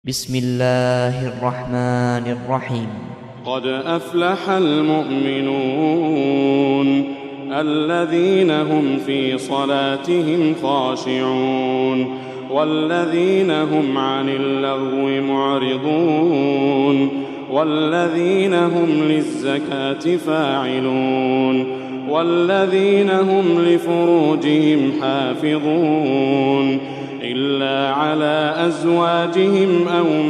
بسم الله الرحمن الرحيم. قد أفلح المؤمنون الذين هم في صلاتهم خاشعون والذين هم عن اللغو معرضون والذين هم للزكاة فاعلون والذين هم لفروجهم حافظون إلا على أزواجهم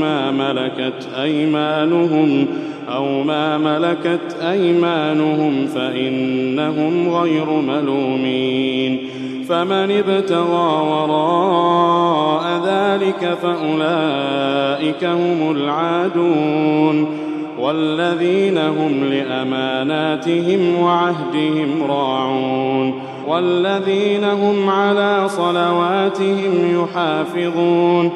أو ما ملكت أيمانهم فإنهم غير ملومين فمن ابتغى وراء ذلك فأولئك هم العادون والذين هم لأماناتهم وعهدهم راعون والذين هم على صلواتهم يحافظون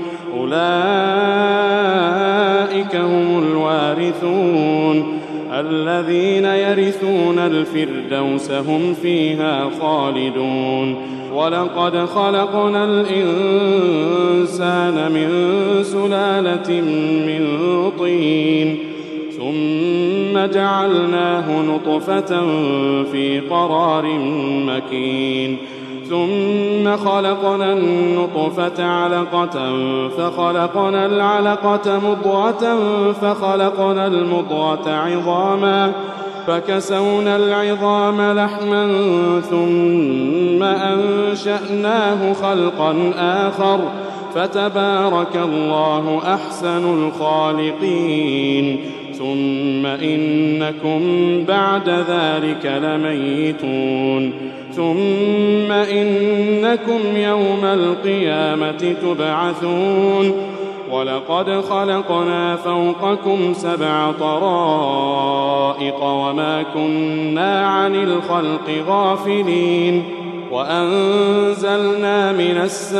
أولئك هم الوارثون الذين يرثون الفردوس هم فيها خالدون ولقد خلقنا الإنسان من سلالة من طين ثم جعلناه نطفة في قرار مكين ثم خلقنا النطفة علقة فخلقنا العلقة مضغة فخلقنا المضغة عظاما فكسونا العظام لحما ثم أنشأناه خلقا آخر فتبارك الله أحسن الخالقين ثم إنكم بعد ذلك لميتون ثم إنكم يوم القيامة تبعثون ولقد خلقنا فوقكم 7 طرائق وما كنا عن الخلق غافلين وأنزلنا من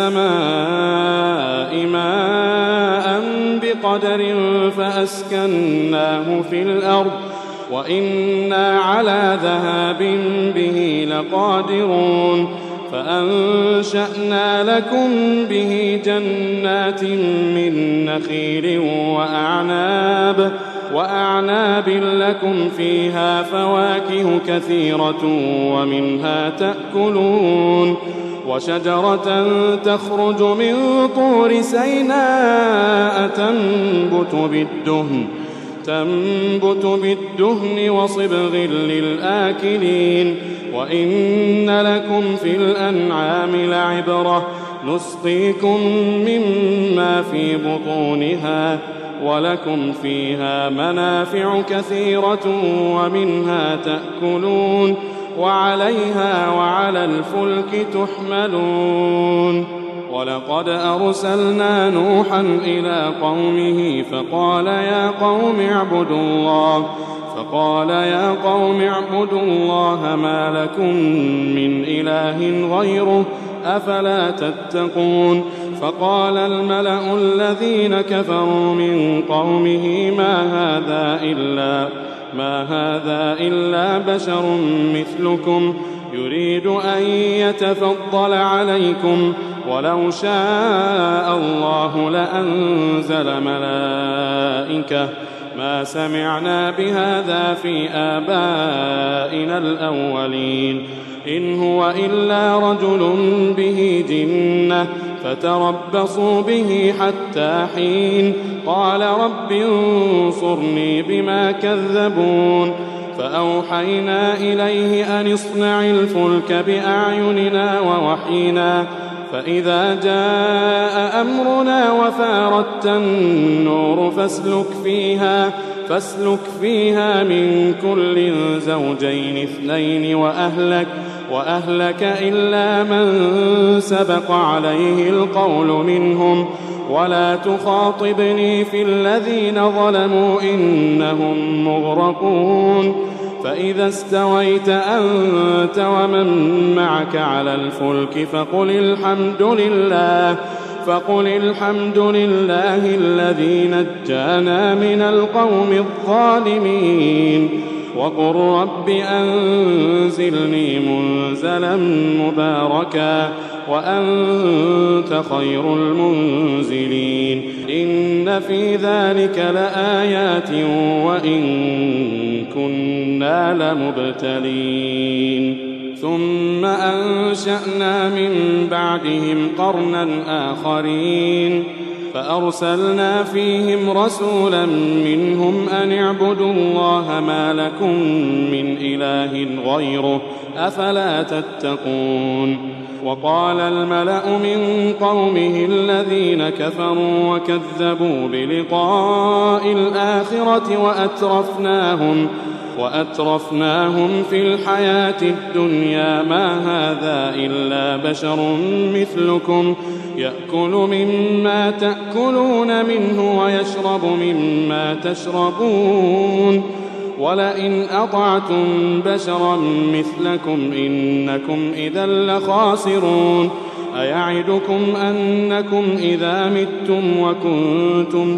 السماء ماء بقدر فأسكناه في الأرض وإنا على ذهاب به لقادرون فأنشأنا لكم به جنات من نخيل وأعناب لكم فيها فواكه كثيرة ومنها تأكلون وشجرة تخرج من طور سيناء تنبت بالدهن وصبغ للآكلين وإن لكم في الأنعام لعبرة نسقيكم مما في بطونها ولكم فيها منافع كثيرة ومنها تأكلون وعليها وعلى الفلك تحملون ولقد أرسلنا نوحا إلى قومه فقال يا قوم اعبدوا الله ما لكم من إله غيره أفلا تتقون فقال الملأ الذين كفروا من قومه ما هذا إلا بشر مثلكم يريد أن يتفضل عليكم ولو شاء الله لأنزل ملائكة ما سمعنا بهذا في آبائنا الأولين إن هو إلا رجل به جنة فتربصوا به حتى حين قال رب انصرني بما كذبون فأوحينا إليه أن اصنع الفلك بأعيننا ووحينا فإذا جاء أمرنا وفاردت النور فاسلك فيها من كل زوجين 2 وأهلك إلا من سبق عليه القول منهم ولا تخاطبني في الذين ظلموا إنهم مغرقون فإذا استويت أنت ومن معك على الفلك فقل الحمد لله الذي نجانا من القوم الظالمين وقل رب أنزلني منزلا مباركا وأنت خير المنزلين إن في ذلك لآيات وإن كنا لمبتلين ثم أنشأنا من بعدهم قرنا آخرين فأرسلنا فيهم رسولا منهم أن اعبدوا الله ما لكم من إله غيره أفلا تتقون وقال الملأ من قومه الذين كفروا وكذبوا بلقاء الآخرة وأترفناهم في الحياة الدنيا ما هذا إلا بشر مثلكم يأكل مما تأكلون منه ويشرب مما تشربون ولئن أطعتم بشرا مثلكم إنكم إذا لخاسرون أيعدكم أنكم إذا متم وكنتم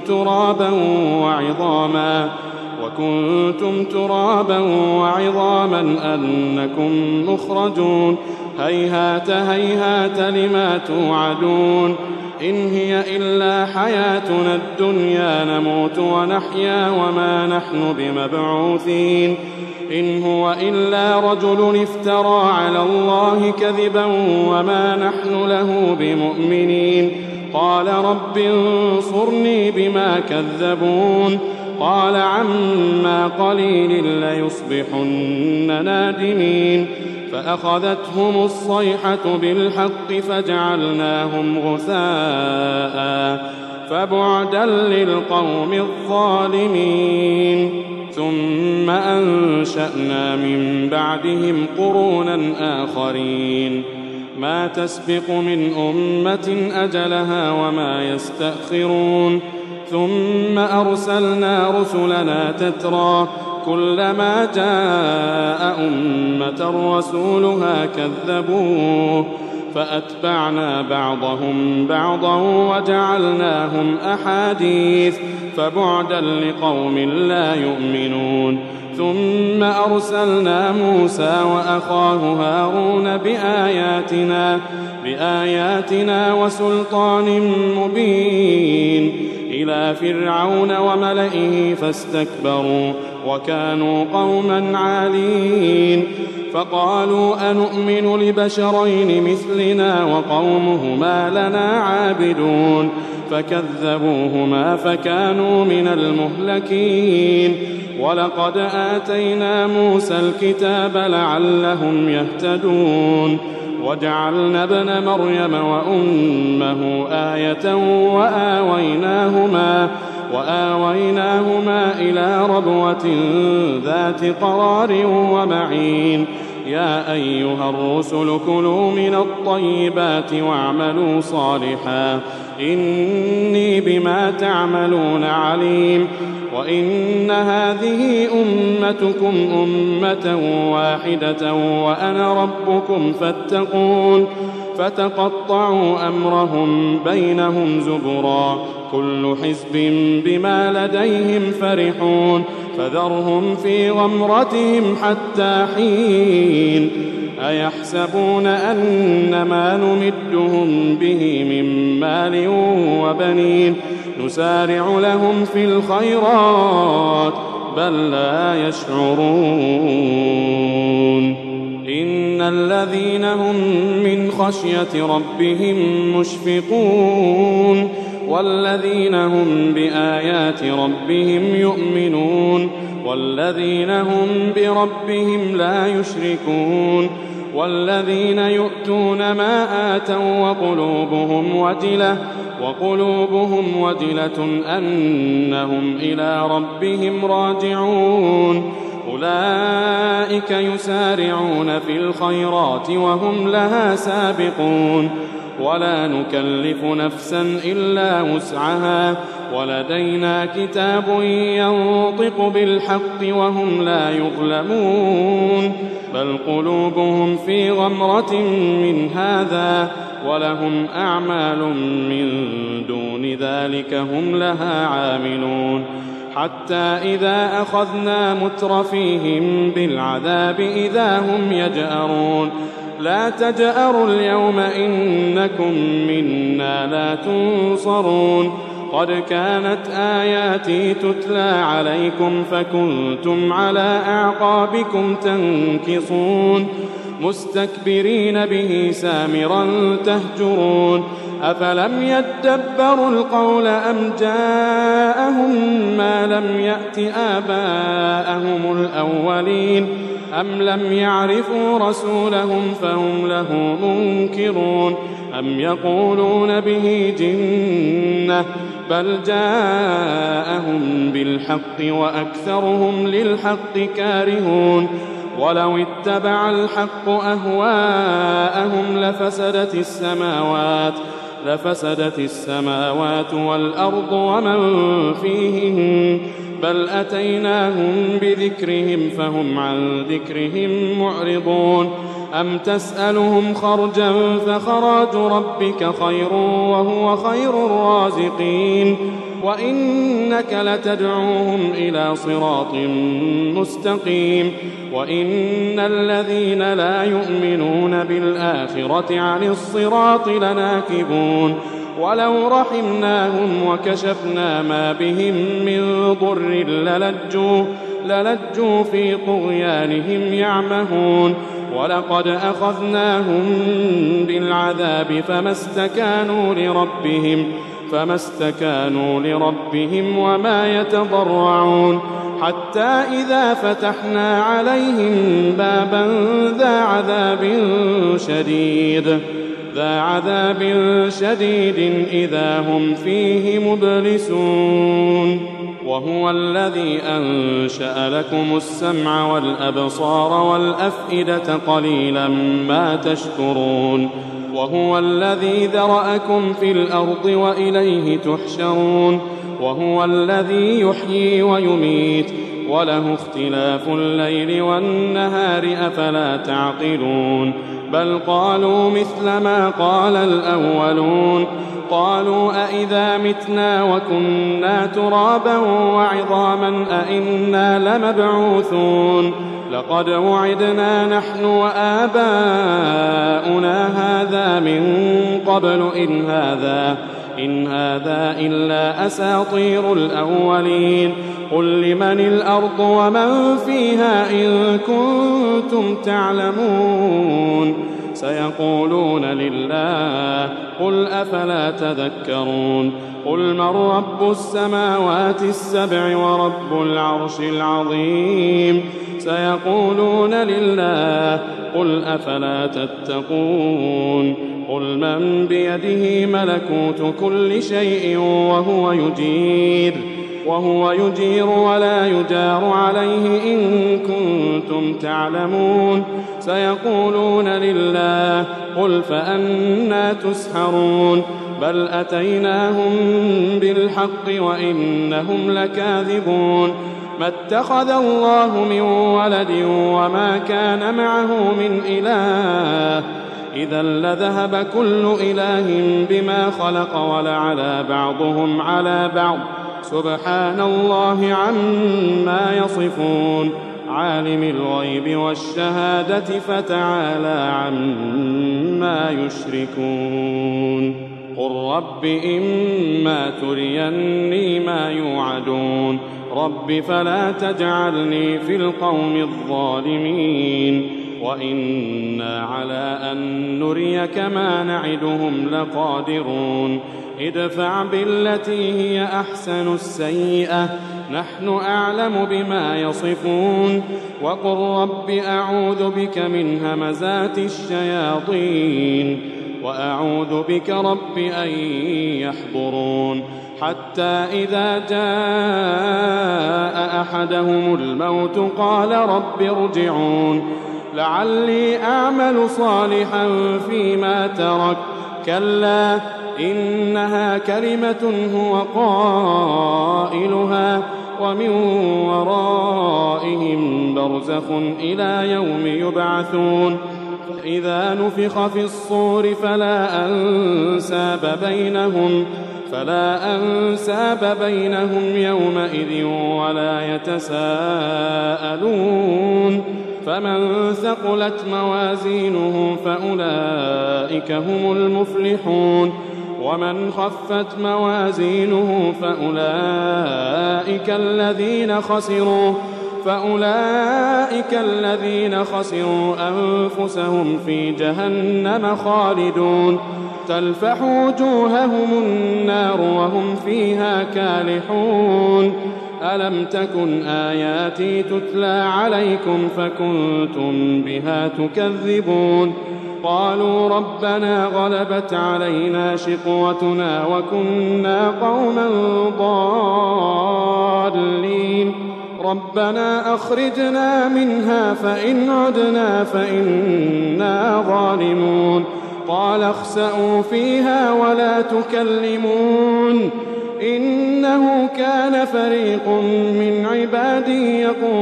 ترابا وعظاما أنكم مخرجون هيهات هيهات لما توعدون إن هي إلا حياتنا الدنيا نموت ونحيا وما نحن بمبعوثين إن هو إلا رجل افترى على الله كذبا وما نحن له بمؤمنين قال رب انصرني بما كذبون قال عما قليل ليصبحن نادمين فأخذتهم الصيحة بالحق فجعلناهم غثاء فبعدا للقوم الظالمين ثم أنشأنا من بعدهم قرونا آخرين ما تسبق من أمة أجلها وما يستأخرون ثم أرسلنا رسلنا تترى كلما جاء أمة رسولها كذبوه فأتبعنا بعضهم بعضا وجعلناهم أحاديث فبعدا لقوم لا يؤمنون ثم أرسلنا موسى وأخاه هارون بآياتنا وسلطان مبين إلى فرعون وملئه فاستكبروا وكانوا قوما عالين فقالوا أنؤمن لبشرين مثلنا وقومهما لنا عابدون فكذبوهما فكانوا من المهلكين ولقد آتينا موسى الكتاب لعلهم يهتدون وجعلنا ابن مريم وأمه آية وآويناهما إلى ربوة ذات قرار ومعين يا أيها الرسل كلوا من الطيبات واعملوا صالحا إني بما تعملون عليم وإن هذه أمتكم أمة واحدة وأنا ربكم فاتقون فتقطعوا أمرهم بينهم زبرا كل حزب بما لديهم فرحون فذرهم في غمرتهم حتى حين أيحسبون أن ما نمدهم به من مال وبنين نسارع لهم في الخيرات بل لا يشعرون إن الذين هم من خشية ربهم مشفقون والذين هم بآيات ربهم يؤمنون والذين هم بربهم لا يشركون والذين يؤتون ما آتوا وقلوبهم وجلة أنهم إلى ربهم راجعون أولئك يسارعون في الخيرات وهم لها سابقون ولا نكلف نفسا إلا وسعها ولدينا كتاب ينطق بالحق وهم لا يظلمون بل قلوبهم في غمرة من هذا ولهم أعمال من دون ذلك هم لها عاملون حتى إذا أخذنا مترفيهم بالعذاب إذا هم يجأرون لا تجأروا اليوم إنكم منا لا تنصرون قد كانت آياتي تتلى عليكم فكنتم على أعقابكم تنكصون مستكبرين به سامرا تهجرون أفلم يدبروا القول أم جاءهم ما لم يأت آباءهم الأولين أم لم يعرفوا رسولهم فهم له منكرون أم يقولون به جنة بل جاءهم بالحق وأكثرهم للحق كارهون ولو اتبع الحق أهواءهم لفسدت السماوات والأرض ومن فيهن بل أتيناهم بذكرهم فهم عن ذكرهم معرضون أم تسألهم خرجا فخراج ربك خير وهو خير الرازقين وإنك لتدعوهم إلى صراط مستقيم وإن الذين لا يؤمنون بالآخرة عن الصراط لناكبون ولو رحمناهم وكشفنا ما بهم من ضر للجوا في طغيانهم يعمهون ولقد أخذناهم بالعذاب فما استكانوا لربهم وما يتضرعون حتى إذا فتحنا عليهم بابا ذا عذاب شديد إذا هم فيه مبلسون وهو الذي أنشأ لكم السمع والأبصار والأفئدة قليلا ما تشكرون وهو الذي ذرأكم في الأرض وإليه تحشرون وهو الذي يحيي ويميت وله اختلاف الليل والنهار أفلا تعقلون بل قالوا مثل ما قال الأولون قالوا أئذا متنا وكنا ترابا وعظاما أئنا لمبعوثون لقد وعدنا نحن وآباؤنا هذا من قبل إن هذا إلا أساطير الأولين قل لمن الأرض ومن فيها إن كنتم تعلمون سيقولون لله قل أفلا تذكرون قل من رب السماوات السبع ورب العرش العظيم سيقولون لله قل أفلا تتقون قل من بيده ملكوت كل شيء وهو يجير ولا يجار عليه إن كنتم تعلمون سيقولون لله قل فأنى تسحرون بل أتيناهم بالحق وإنهم لكاذبون ما اتخذ الله من ولد وما كان معه من إله إذا لذهب كل إله بما خلق ولعلى بعضهم على بعض سبحان الله عما يصفون عالم الغيب والشهادة فتعالى عما يشركون قل رب إما تريني ما يوعدون رب فلا تجعلني في القوم الظالمين وإنا على أن نريك ما نعدهم لقادرون ادفع بالتي هي أحسن السيئة نحن أعلم بما يصفون وقل رب أعوذ بك من همزات الشياطين وأعوذ بك رب أن يحضرون حتى إذا جاء أحدهم الموت قال رب ارجعون لعلي أعمل صالحا فيما ترك كلا إنها كلمة هو قائلها ومن ورائهم برزخ إلى يوم يبعثون فإذا نفخ في الصور فلا أنساب بينهم فلا أنساب بينهم يومئذ ولا يتساءلون فمن ثقلت موازينه فأولئك هم المفلحون ومن خفت موازينه فأولئك الذين خسروا أنفسهم في جهنم خالدون تلفح وجوههم النار وهم فيها كالحون ألم تكن آياتي تتلى عليكم فكنتم بها تكذبون قالوا ربنا غلبت علينا شقوتنا وكنا قوما ضالين ربنا أخرجنا منها فإن عدنا فإنا ظالمون قال اخسئوا فيها ولا تكلمون إنه كان فريق من عبادي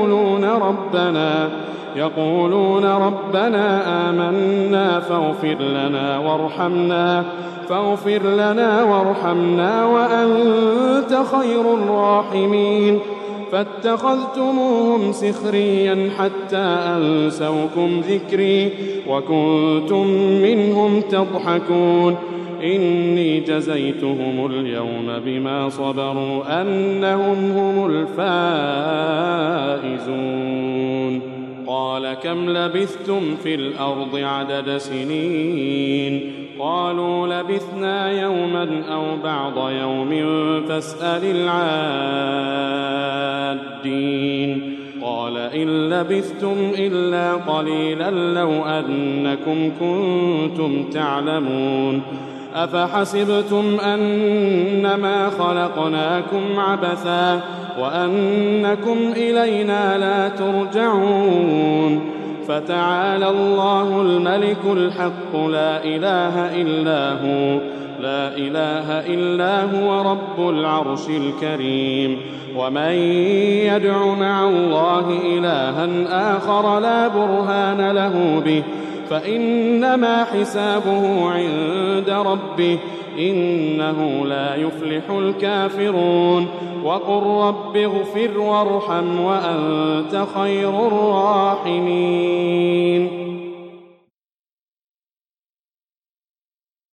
يقولون ربنا آمنا فاغفر لنا وارحمنا وأنت خير الراحمين فاتخذتموهم سخريا حتى أنسوكم ذكري وكنتم منهم تضحكون إني جزيتهم اليوم بما صبروا أنهم هم الفائزون قال كم لبثتم في الأرض عدد سنين قالوا لبثنا يوما أو بعض يوم فاسأل العادين قال إن لبثتم إلا قليلا لو أنكم كنتم تعلمون أفحسبتم أنما خلقناكم عبثا وأنكم إلينا لا ترجعون فتعالى الله الملك الحق لا إله إلا هو رب العرش الكريم ومن يدع مع الله إلها آخر لا برهان له به فإنما حسابه عند ربه إنه لا يفلح الكافرون وقل رب اغفر وارحم وأنت خير الراحمين